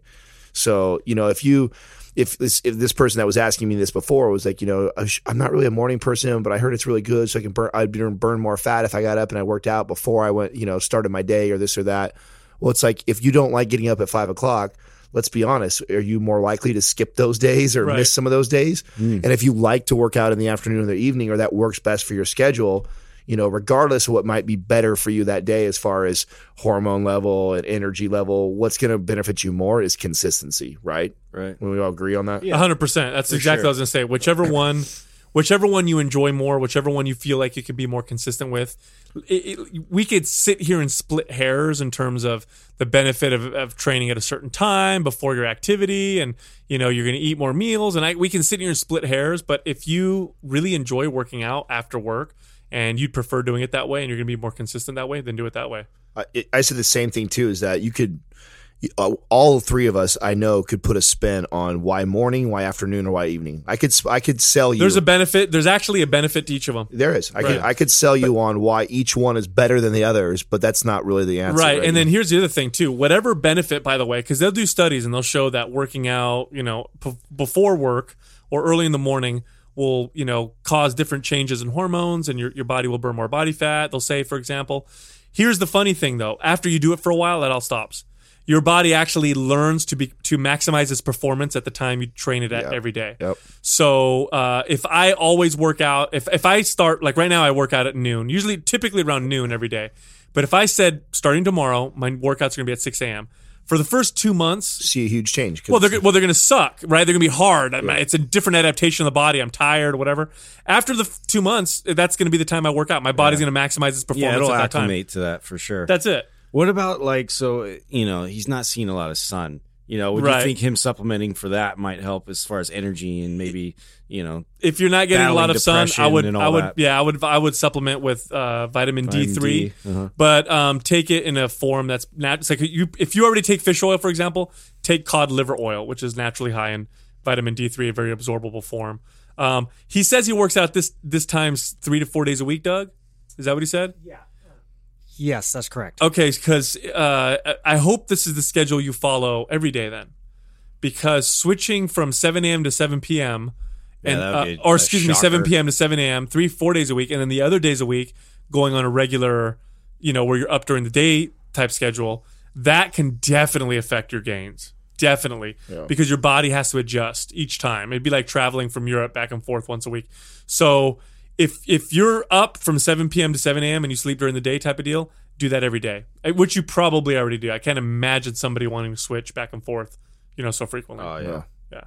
S4: So you know, if you if this if this person that was asking me this before was like, you know, I'm not really a morning person, but I heard it's really good, so I can burn I'd burn more fat if I got up and I worked out before I went, you know, started my day or this or that. Well, it's like if you don't like getting up at five o'clock, let's be honest, are you more likely to skip those days or
S2: Right.
S4: miss some of those days? And if you like to work out in the afternoon or the evening, or that works best for your schedule, you know, regardless of what might be better for you that day as far as hormone level and energy level, what's going to benefit you more is consistency, right?
S3: Right.
S4: When we all agree on that?
S2: A hundred percent. That's exactly what I was gonna say. Whichever one, whichever one you enjoy more, whichever one you feel like you could be more consistent with. It, it, we could sit here and split hairs in terms of the benefit of, of training at a certain time before your activity, and you know you're going to eat more meals, and I, we can sit here and split hairs. But if you really enjoy working out after work and you'd prefer doing it that way, and you're going to be more consistent that way, then do it that way.
S4: I, I said the same thing too, is that you could, uh, all three of us I know could put a spin on why morning, why afternoon, or why evening. I could I could sell you.
S2: There's a benefit. There's actually a benefit to each of them.
S4: there is. I could
S2: Right.
S4: I could sell you on why each one is better than the others, but that's not really the answer.
S2: Right. And then here's the other thing too. Whatever benefit, by the way, because they'll do studies and they'll show that working out, you know, p- before work or early in the morning will, you know, cause different changes in hormones, and your, your body will burn more body fat. They'll say, for example, here's the funny thing though. After you do it for a while, that all stops. Your body actually learns to be to maximize its performance at the time you train it at
S4: Yep.
S2: every day.
S4: Yep.
S2: So uh, if I always work out, if if I start like right now, I work out at noon, usually typically around noon every day. But if I said starting tomorrow, my workout's going to be at six a.m. for the first two months,
S4: see a huge change. 'cause-
S2: well, they're well, they're going to suck, right? They're going to be hard. I mean, It's a different adaptation of the body. I'm tired, whatever. After the f- two months, that's going to be the time I work out. My body's going to maximize its
S3: Yeah,
S2: performance
S3: it'll
S2: at that time.
S3: acclimate to that for sure.
S2: That's it.
S3: What about like so you know he's not seeing a lot of sun. You know, would
S2: Right.
S3: you think him supplementing for that might help as far as energy and maybe you know
S2: If you're not getting a lot
S3: Battling
S2: of sun, I
S3: depression
S2: would,
S3: and all
S2: I would,
S3: that.
S2: yeah, I would, I would supplement with uh, vitamin D
S3: Vitamin
S2: three,
S3: D, uh-huh.
S2: but um, take it in a form that's not. It's like you, if you already take fish oil, for example, take cod liver oil, which is naturally high in vitamin D three, a very absorbable form. Um, he says he works out this this times three to four days a week. Doug, is that what he said?
S5: Yes, that's correct.
S2: Okay, because uh, I hope this is the schedule you follow every day then, because switching from seven a.m. to seven p.m. and
S3: Yeah, that would be
S2: uh, or
S3: a
S2: excuse me,
S3: shocker.
S2: seven p.m. to seven a.m. three four days a week, and then the other days a week going on a regular, you know, where you're up during the day type schedule, that can definitely affect your gains. Definitely, because your body has to adjust each time. It'd be like traveling from Europe back and forth once a week. So if if you're up from seven p.m. to seven a.m. and you sleep during the day type of deal, do that every day, which you probably already do. I can't imagine somebody wanting to switch back and forth, you know, so frequently.
S3: oh yeah.
S2: Yeah.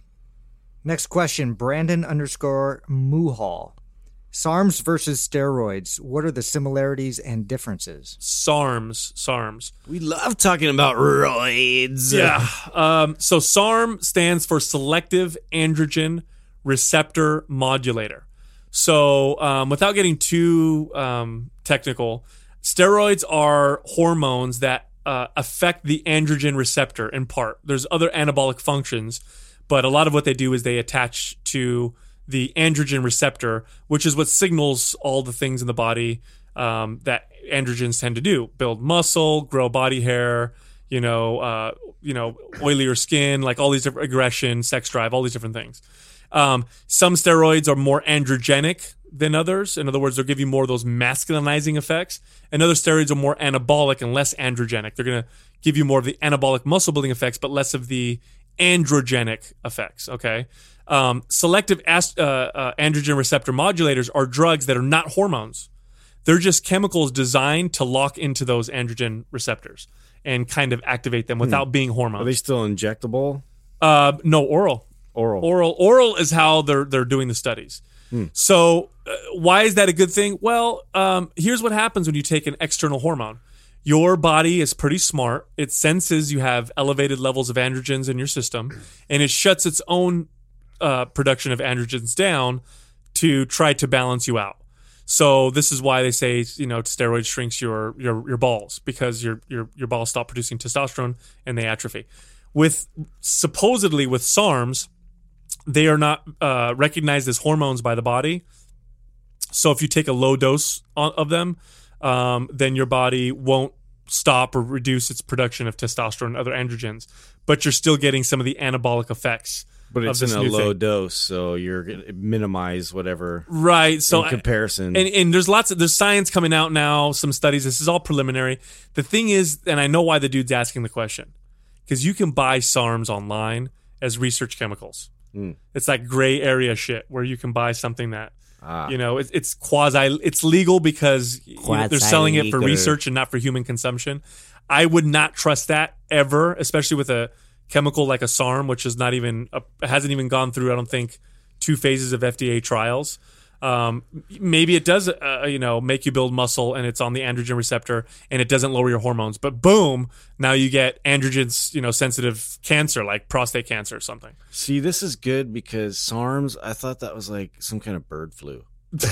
S5: Next question, Brandon underscore Muhal. SARMs versus steroids. What are the similarities and differences?
S2: SARMs, SARMs.
S3: We love talking about roids.
S2: Yeah. Um, so SARM stands for selective androgen receptor modulator. So, um, without getting too um, technical, steroids are hormones that uh, affect the androgen receptor in part. There's other anabolic functions, but a lot of what they do is they attach to the androgen receptor, which is what signals all the things in the body um, that androgens tend to do: build muscle, grow body hair, you know, uh, you know, oilier skin, like all these different aggression, sex drive, all these different things. Um, some steroids are more androgenic than others. In other words, they'll give you more of those masculinizing effects. And other steroids are more anabolic and less androgenic. They're going to give you more of the anabolic muscle building effects, but less of the androgenic effects. Okay. Um, selective ast- uh, uh, androgen receptor modulators are drugs that are not hormones. They're just chemicals designed to lock into those androgen receptors and kind of activate them without
S3: Hmm.
S2: being hormones.
S3: Are they still injectable?
S2: Uh, no, oral.
S3: Oral.
S2: Oral, oral is how they're they're doing the studies. So, uh, why is that a good thing? Well, um, here's what happens when you take an external hormone. Your body is pretty smart. It senses you have elevated levels of androgens in your system, and it shuts its own uh, production of androgens down to try to balance you out. So this is why they say, you know, steroid shrinks your your your balls, because your your your balls stop producing testosterone and they atrophy. With supposedly with SARMs, they are not uh, recognized as hormones by the body. So if you take a low dose of them, um, then your body won't stop or reduce its production of testosterone and other androgens, but you're still getting some of the anabolic effects.
S3: But it's
S2: of
S3: in
S2: this
S3: a
S2: new
S3: low
S2: thing.
S3: dose, so you're going to minimize whatever
S2: Right. So
S3: in comparison.
S2: And, and there's lots of there's science coming out now, some studies. This is all preliminary. The thing is, and I know why the dude's asking the question, because you can buy SARMs online as research chemicals.
S3: Mm.
S2: It's like gray area shit where you can buy something that
S3: Ah.
S2: you know it's, it's quasi. It's legal because you know, they're selling it for
S3: Quasi-legal.
S2: research and not for human consumption. I would not trust that ever, especially with a chemical like a SARM, which is not even a, hasn't even gone through, I don't think, two phases of F D A trials. Um, maybe it does, uh, you know, make you build muscle, and it's on the androgen receptor, and it doesn't lower your hormones. But boom, now you get androgens, you know, sensitive cancer, like prostate cancer or something.
S3: See, this is good because SARMs, I thought that was like some kind of bird flu.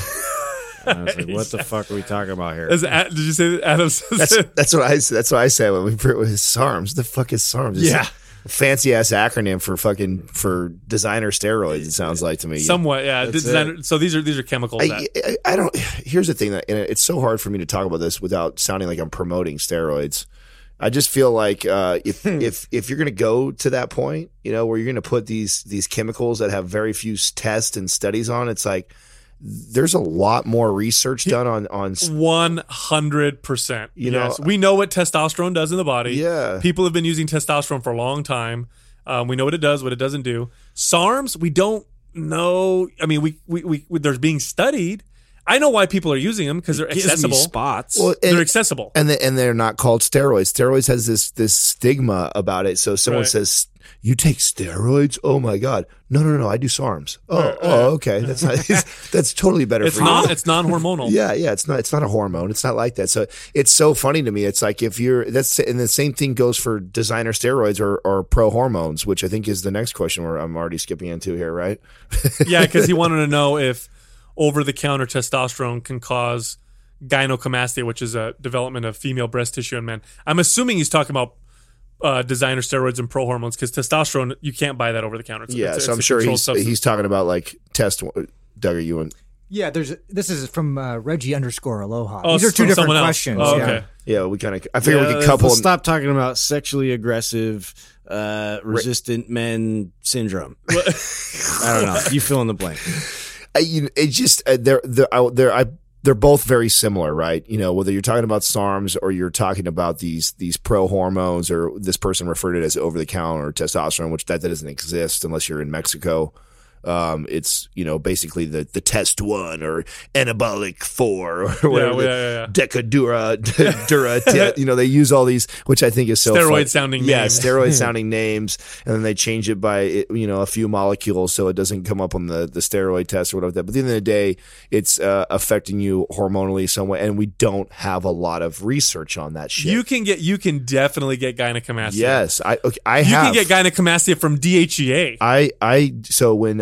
S3: And I was like, what the fuck are we talking about here?
S2: As, Ad- did you say that Adam says
S4: That's
S2: it?
S4: that's what I that's what I said when we put with SARMs. The fuck is SARMs? It's
S3: Yeah.
S4: a fancy ass acronym for fucking for designer steroids. It sounds like to me.
S2: Somewhat, yeah.
S3: That's
S2: Designer- so these are these are chemicals. that,
S4: I, I, I don't. Here's the thing that, and it's so hard for me to talk about this without sounding like I'm promoting steroids. I just feel like uh, if if if you're going to go to that point, you know, where you're going to put these these chemicals that have very few s- tests and studies on, it's like there's a lot more research done on on. s-
S2: One hundred percent.
S4: You know-
S2: yes. We know what testosterone does in the body.
S4: Yeah.
S2: People have been using testosterone for a long time. Um, we know what it does, what it doesn't do. SARMs, we don't know. I mean, we we, we, we they're being studied. I know why people are using them, because they're
S3: Gives me
S2: accessible.
S3: spots.
S4: Well, and,
S2: They're accessible.
S4: and they, and they're not called steroids. Steroids has this this stigma about it. So someone
S2: Right.
S4: says, "You take steroids? Oh my god! No, no, no! I do SARMs. Oh, oh, okay. That's not. That's totally better
S2: It's
S4: for
S2: not.
S4: you.
S2: It's non-hormonal.
S4: Yeah, yeah. It's not. It's not a hormone. It's not like that. So it's so funny to me. It's like if you're that's and the same thing goes for designer steroids or or pro hormones, which I think is the next question where I'm already skipping into here, right?
S2: Yeah, because he wanted to know if over-the-counter testosterone can cause gynecomastia, which is a development of female breast tissue in men. I'm assuming he's talking about uh, designer steroids and pro hormones, because testosterone, you can't buy that over the counter. It's,
S4: Yeah.
S2: it's,
S4: so
S2: it's
S4: I'm
S2: a
S4: sure
S2: controlled
S4: he's
S2: substance.
S4: he's talking about like test. Doug, are you in?
S5: Yeah, there's this is from uh, Reggie underscore Aloha.
S2: Oh,
S5: These are
S2: it's
S5: two
S2: from
S5: different
S2: someone else.
S5: questions.
S2: Oh,
S5: yeah.
S2: okay.
S4: Yeah, we kind of. I figured
S3: Yeah,
S4: we could
S3: let's-
S4: couple.
S3: let's stop talking about sexually aggressive, uh, resistant men syndrome. I don't know. You fill in the blank.
S4: I, you know, it just uh, they're they're I, they're I, they're both very similar, right? You know, whether you're talking about SARMs or you're talking about these these pro hormones, or this person referred to it as over the counter testosterone, which that, that doesn't exist unless you're in Mexico. Um, it's, you know, basically the, the test one or anabolic four or whatever.
S2: well, yeah, yeah, yeah.
S4: Decadura, dura, te- you know, they use all these, which I think is so
S2: Steroid
S4: fun.
S2: sounding
S4: yeah,
S2: names.
S4: steroid sounding names, and then they change it by, you know, a few molecules so it doesn't come up on the, the steroid test or whatever. But at the end of the day, it's uh, affecting you hormonally some way, and we don't have a lot of research on that shit.
S2: You can get. You can definitely get gynecomastia.
S4: yes, I okay, I
S2: You
S4: have.
S2: can get gynecomastia from D H E A.
S4: I I so when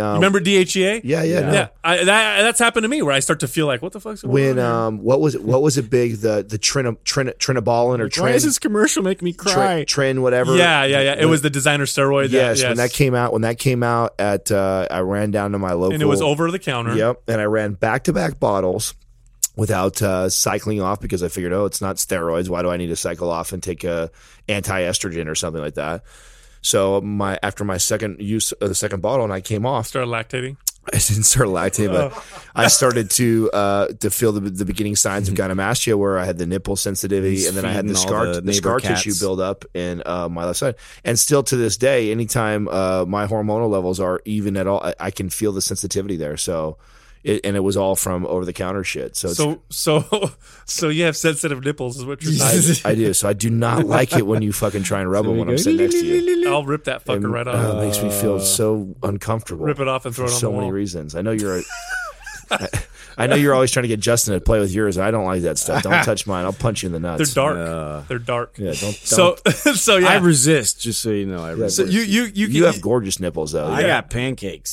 S4: um,
S2: Remember D H E A?
S4: Yeah, yeah, no.
S2: yeah. I, that, that's happened to me where I start to feel like, what the fuck's going
S4: when
S2: on?
S4: um what was it what was it big the the trin trin trinabolin or
S3: Why
S4: trin
S3: does this commercial make me cry?
S4: trin, trin whatever
S2: Yeah, yeah, yeah. It was the designer steroid.
S4: yes,
S2: that, yes.
S4: when that came out when that came out at uh I ran down to my local
S2: and it was over the counter.
S4: Yep, and I ran back to back bottles without uh, cycling off because I figured, oh, it's not steroids. Why do I need to cycle off and take a anti-estrogen or something like that? So my after my second use of the second bottle, and I came off.
S2: Started lactating.
S4: I didn't start lactating, but I started to uh, to feel the, the beginning signs of gynecomastia, where I had the nipple sensitivity,
S3: He's
S4: and then I had the
S3: feeding all
S4: scar
S3: the
S4: the, scar
S3: neighbor
S4: tissue
S3: cats.
S4: build up in uh, my left side. And still to this day, anytime uh, my hormonal levels are even at all, I, I can feel the sensitivity there. So. It, and it was all from over the counter shit. So, it's,
S2: So, so, so you have sensitive nipples, is what you're saying.
S4: I, I do. So I do not like it when you fucking try and rub them when I'm sitting next to you.
S2: I'll rip that fucker
S4: It,
S2: right
S4: uh,
S2: off.
S4: it makes me feel so uncomfortable.
S2: Rip it off and throw
S4: for
S2: it on
S4: so
S2: the
S4: many
S2: wall.
S4: reasons. I know you're. A, I, I know you're always trying to get Justin to play with yours. And I don't like that stuff. Don't touch mine. I'll punch you in the
S2: They're
S4: nuts.
S2: dark.
S3: Uh,
S2: They're dark.
S4: Yeah. Don't.
S2: So,
S4: don't
S2: so yeah.
S3: I resist, just so you know. I resist.
S2: so you, you, you,
S4: you
S2: can,
S4: have gorgeous nipples though.
S3: I
S4: Yeah.
S3: got pancakes.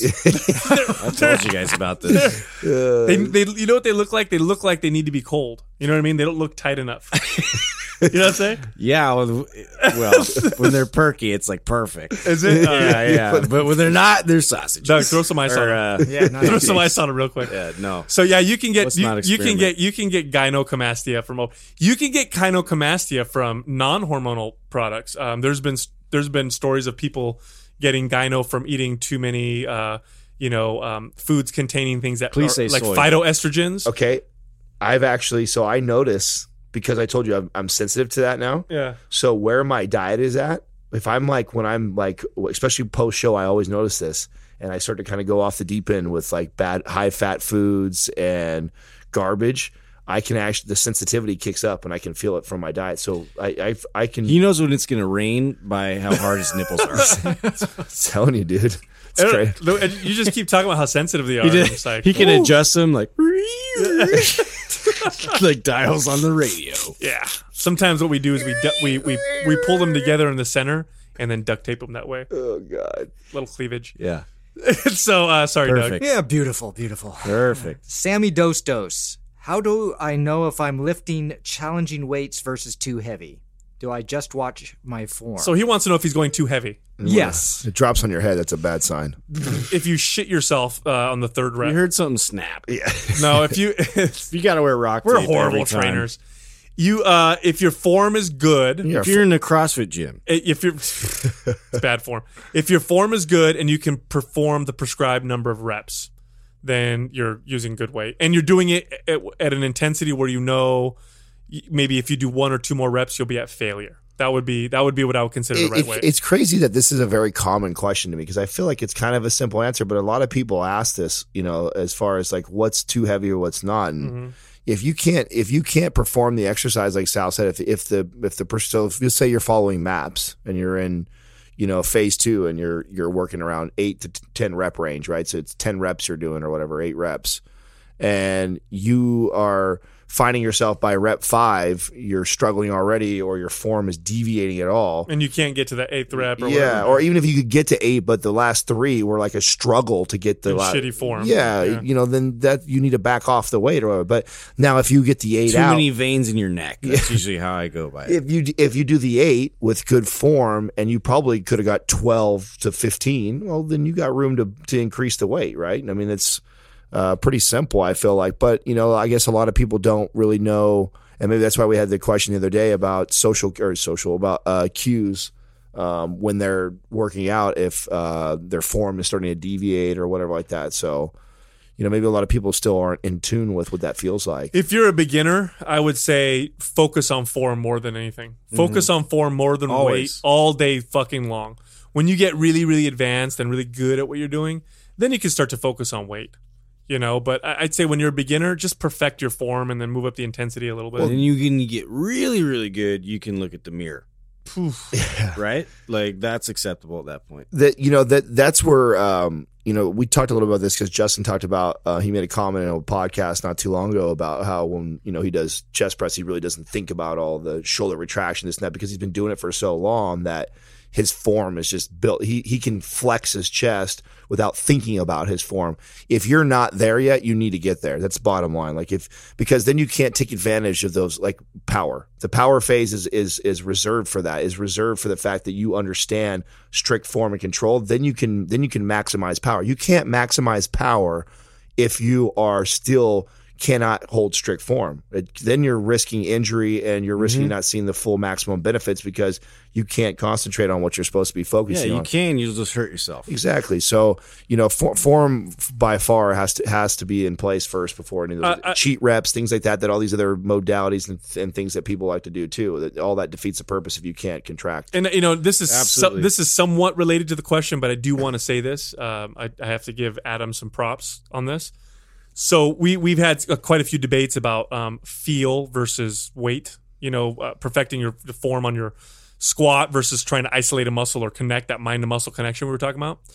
S3: I told you guys about this.
S2: They, they, you know what they look like? They look like they need to be cold. You know what I mean? They don't look tight enough. You know what I'm saying?
S3: Yeah, well, well, when they're perky, it's like perfect.
S2: Is it? All right.
S3: Yeah, yeah. But when they're not, they're sausages.
S2: Doug, throw some ice on
S3: Or,
S2: it.
S3: uh,
S5: Yeah, nice.
S2: Throw some ice on it real quick.
S3: yeah, no.
S2: So yeah, you can get
S3: Let's
S2: you,
S3: not
S2: you can
S3: experiment.
S2: get you can get gynecomastia from you can get gynecomastia from non-hormonal products. Um, there's been there's been stories of people getting gyno from eating too many uh, you know um, foods containing things that
S3: Please
S2: are
S3: say
S2: like
S3: soy.
S2: phytoestrogens.
S4: Okay. I've actually. So I notice because I told you I'm, I'm sensitive to that now.
S2: Yeah.
S4: So where my diet is at, if I'm like when I'm like, especially post show, I always notice this, and I start to kind of go off the deep end with like bad high fat foods and garbage. I can actually the sensitivity kicks up, and I can feel it from my diet. So I I, I can.
S3: He knows when it's going to rain by how hard his nipples are.
S4: I'm telling you, dude. It's
S2: And-
S4: great.
S2: and you just keep talking about how sensitive they are.
S3: He, did,
S2: I'm just like,
S3: he can
S2: "Ooh."
S3: adjust them like like dials on the radio.
S2: Yeah. Sometimes what we do is we du- we we we pull them together in the center and then duct tape them that way.
S4: Oh God.
S2: Little cleavage.
S3: Yeah,
S2: so uh, sorry,
S3: perfect,
S5: Yeah, beautiful, beautiful.
S3: perfect.
S5: Sammy Dos Dos. How do I know if I'm lifting challenging weights versus too heavy? Do I just watch my form?
S2: Doug. So he wants to know if he's going too heavy.
S5: yes.
S4: It drops on your head. That's a bad sign.
S2: If you shit yourself uh, on the third
S3: You
S2: rep.
S3: heard something snap.
S4: Yeah.
S2: No, if you
S3: You got to wear rock.
S2: we're
S3: tape
S2: horrible
S3: every time.
S2: trainers. You uh, if your form is good,
S4: You're
S3: If you're in a CrossFit gym,
S2: if you're it's bad form. If your form is good and you can perform the prescribed number of reps, then you're using good weight, and you're doing it at, at an intensity where you know maybe if you do one or two more reps, you'll be at failure. That would be that would be what I would consider the
S4: It-
S2: right
S4: it-
S2: weight.
S4: it's crazy that this is a very common question to me because I feel like it's kind of a simple answer, but a lot of people ask this, you know, as far as like what's too heavy or what's not. And
S2: Mm-hmm.
S4: if you can't if you can't perform the exercise like Sal said, if if the if the person so if you say you're following MAPS and you're in, you know, phase two and you're you're working around eight to ten rep range, right? So it's ten reps you're doing or whatever, eight reps, and you are finding yourself by rep five, you're struggling already, or your form is deviating at all.
S2: and you can't get to the eighth rep or
S4: Yeah,
S2: whatever.
S4: or even if you could get to eight, but the last three were like a struggle to get the
S2: In
S4: la-
S2: shitty form.
S4: Yeah,
S2: Yeah.
S4: you know, then that you need to back off the weight or whatever. But now if you get the eight
S3: too
S4: out,
S3: many veins in your neck. That's usually how I go by it.
S4: if you if you do the eight with good form, and you probably could have got twelve to fifteen, well, then you got room to to increase the weight, right? I mean, it's uh, pretty simple, I feel like. But you know, I guess a lot of people don't really know, and maybe that's why we had the question the other day about social or social about uh, cues um, when they're working out, if uh, their form is starting to deviate or whatever like that. So, you know, maybe a lot of people still aren't in tune with what that feels like.
S2: If you're a beginner, I would say focus on form more than anything. Focus on form more than weight
S3: Always.
S2: all day fucking long. When you get really, really advanced and really good at what you're doing, then you can start to focus on weight. You know, but I- I'd say when you're a beginner, just perfect your form and then move up the intensity a little bit.
S3: And then you can get really, really good. You can look at the mirror, right? Like that's acceptable at that point.
S4: That you know that that's where um, you know we talked a little about this because Justin talked about uh, he made a comment in a podcast not too long ago about how when you know he does chest press he really doesn't think about all the shoulder retraction this and that because he's been doing it for so long that his form is just built. He he can flex his chest without thinking about his form. If you're not there yet, you need to get there. That's the bottom line. Like if because then you can't take advantage of those, like power. The power phase is is is reserved for that. Is reserved for the fact that you understand strict form and control. Then you can then you can maximize power. You can't maximize power if you are still cannot hold strict form. It, then you're risking injury and you're risking mm-hmm. not seeing the full maximum benefits because you can't concentrate on what you're supposed to be focusing
S3: on. Yeah, you
S4: on.
S3: can. You'll just hurt yourself.
S4: Exactly. So, you know, for, form by far has to has to be in place first before any of those uh, cheat reps, things like that, that all these other modalities and, and things that people like to do too. That all that defeats the purpose if you can't contract.
S2: And, you know, this is so, this is somewhat related to the question, but I do want to say this. Um, I, I have to give Adam some props on this. So we we've had uh, quite a few debates about um, feel versus weight. You know, uh, perfecting your the form on your squat versus trying to isolate a muscle or connect that mind to muscle connection we were talking about.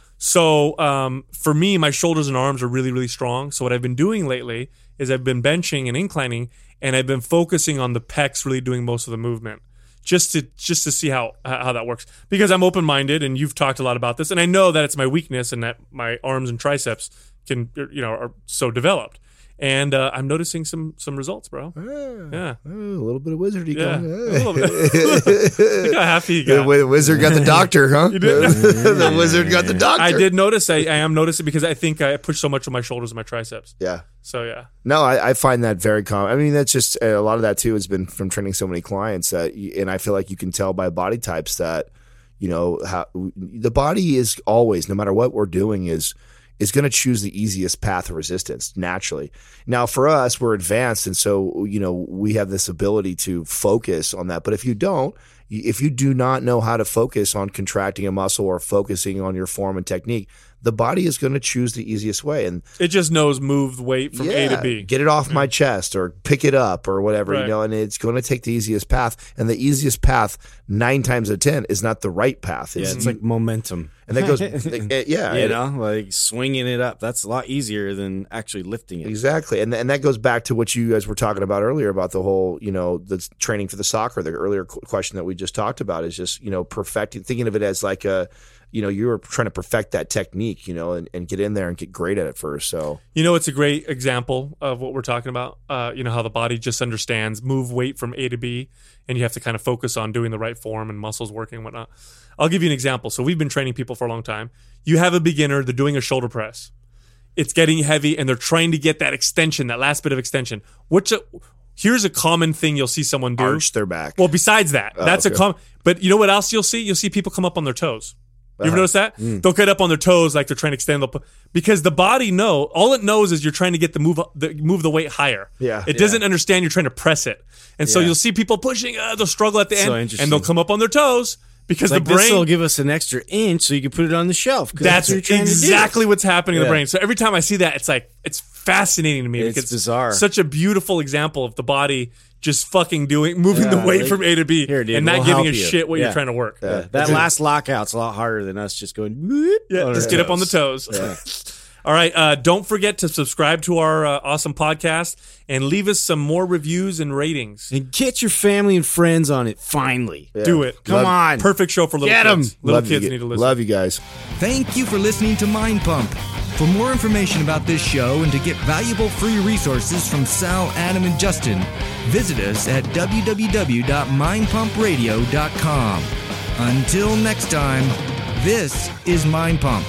S2: So um, for me, my shoulders and arms are really really strong. So what I've been doing lately is I've been benching and inclining, and I've been focusing on the pecs really doing most of the movement, just to just to see how how that works. Because I'm open minded, and you've talked a lot about this, and I know that it's my weakness and that my arms and triceps can, you know, are so developed, and uh, I'm noticing some some results, bro.
S4: Yeah,
S2: yeah.
S4: Oh, a little bit of wizardy
S2: yeah.
S4: going.
S2: A little bit. Look how happy you got.
S4: The wizard got the doctor, huh?
S2: You did?
S4: The wizard got the doctor.
S2: I did notice. I, I am noticing because I think I push so much with my shoulders and my triceps.
S4: Yeah.
S2: So yeah.
S4: No, I, I find that very common. I mean, that's just a lot of that too has been from training so many clients that, and I feel like you can tell by body types that, you know, how the body is always, no matter what we're doing, is. is going to choose the easiest path of resistance naturally. Now, for us, we're advanced, and so, you know, we have this ability to focus on that. But if you don't, if you do not know how to focus on contracting a muscle or focusing on your form and technique, the body is going to choose the easiest way. And
S2: it just knows move the weight from
S4: yeah,
S2: A to B.
S4: Get it off my chest or pick it up or whatever,
S2: right.
S4: you know, and it's going to take the easiest path. And the easiest path, nine times out of ten, is not the right path.
S3: It's,
S4: yeah,
S3: it's like momentum.
S4: And that goes, it, yeah.
S3: You know, like swinging it up. That's a lot easier than actually lifting it.
S4: Exactly. And and that goes back to what you guys were talking about earlier about the whole, you know, the training for the soccer. The earlier question that we just talked about is just, you know, perfecting, thinking of it as like a, you know, you were trying to perfect that technique, you know, and, and get in there and get great at it first. So,
S2: you know, it's a great example of what we're talking about. Uh, you know, how the body just understands move weight from A to B, and you have to kind of focus on doing the right form and muscles working and whatnot. I'll give you an example. So we've been training people for a long time. You have a beginner, they're doing a shoulder press. It's getting heavy, and they're trying to get that extension, that last bit of extension. What's a, here's a common thing you'll see someone do.
S4: Arch their back.
S2: Well, besides that,
S4: oh,
S2: that's
S4: okay.
S2: a common. But you know what else you'll see? You'll see people come up on their toes. You
S4: Uh-huh.
S2: ever notice that?
S4: Mm.
S2: They'll get up on their toes like they're trying to extend the, because the body know all it knows is you're trying to get the move the move the weight higher.
S4: Yeah.
S2: It doesn't understand you're trying to press it, and so
S3: Yeah.
S2: you'll see people pushing. Uh, they'll struggle at the
S3: So
S2: end,
S3: interesting.
S2: and they'll come up on their toes because
S3: Like
S2: the brain.
S3: this will give us an extra inch so you can put it on the shelf. 'cause
S2: That's
S3: what you're trying to do.
S2: exactly what's happening in the
S3: Yeah.
S2: brain. So every time I see that, it's like it's fascinating to me.
S3: It's
S2: because
S3: bizarre.
S2: Such a beautiful example of the body just fucking doing moving
S3: Yeah,
S2: the weight
S3: like,
S2: from A to B
S3: here, dude,
S2: and not
S3: we'll
S2: giving
S3: help
S2: a
S3: you.
S2: shit what
S3: Yeah.
S2: you're trying to work.
S3: Yeah. That last lockout's a lot harder than us just going. Whoop,
S2: Yeah,
S3: on
S2: just
S3: our
S2: get up on the
S3: toes.
S2: toes. All right. Uh, don't forget to subscribe to our uh, awesome podcast and leave us some more reviews and ratings.
S3: And get your family and friends on it. Finally,
S4: Yeah.
S2: Do it.
S3: come
S4: Love-
S3: on.
S2: Perfect show for little
S3: Get 'em.
S2: kids. Little
S4: Love
S2: kids
S4: you,
S2: need to listen.
S4: Love you guys.
S5: Thank you for listening to Mind Pump. For more information about this show and to get valuable free resources from Sal, Adam, and Justin, visit us at w w w dot mind pump radio dot com. Until next time, this is Mind Pump.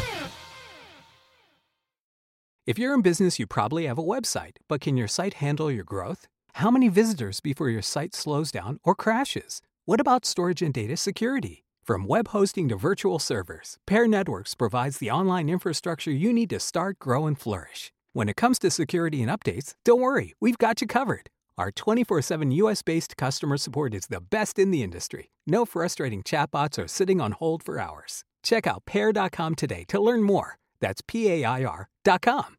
S6: If you're in business, you probably have a website, but can your site handle your growth? How many visitors before your site slows down or crashes? What about storage and data security? From web hosting to virtual servers, Pair Networks provides the online infrastructure you need to start, grow, and flourish. When it comes to security and updates, don't worry, we've got you covered. Our twenty-four seven U S-based customer support is the best in the industry. No frustrating chatbots or sitting on hold for hours. Check out pair dot com today to learn more. That's P A I R dot com.